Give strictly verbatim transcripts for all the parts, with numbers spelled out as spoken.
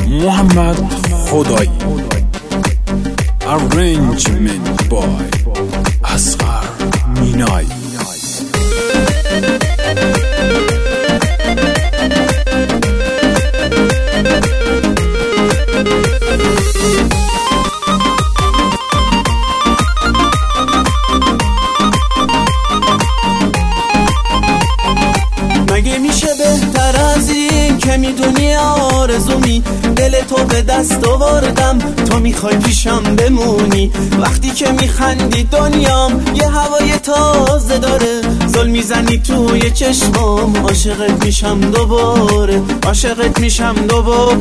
محمد خدایی. Arrangement by اصغر مینایی. مگه میشه بهتر از این که میدونی آرزومی دل تو به دست آوردم، تو میخوای پیشم بمونی. وقتی که میخندی دنیام یه هوای تازه داره، زل میزنی توی چشمام، عاشقت میشم دوباره، عاشقت میشم دوباره.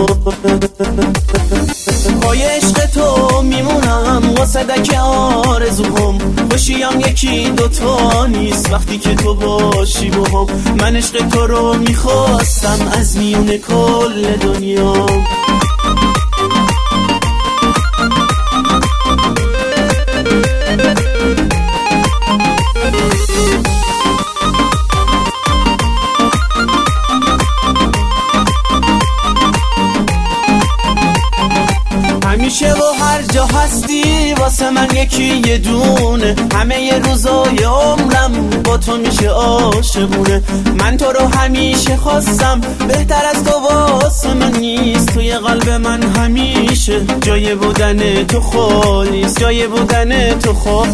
پای عشق تو میمونم واسدک آرزوهم، خوشیم یکی دوتا نیست وقتی که تو باشی باهم. من عشق تو رو میخواستم از میون کل دنیا. همیشه و هر جا هستی واسه من یکی یه دونه، همه ی روزای عمرم با تو میشه عاشقونه. من تو رو همیشه خواستم، بهتر از تو واسه من نیست. توی قلب من همیشه جای بودن تو خالیست، جای بودن تو خالی.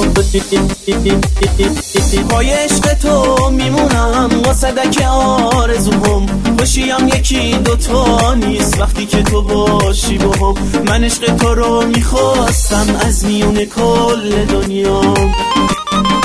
پای عشق تو میمونم واسدک آرزوهم، خوشیم یکی دوتا نیست وقتی که تو باشی باهم. من عشق تو رو میخواستم از میون کل دنیا.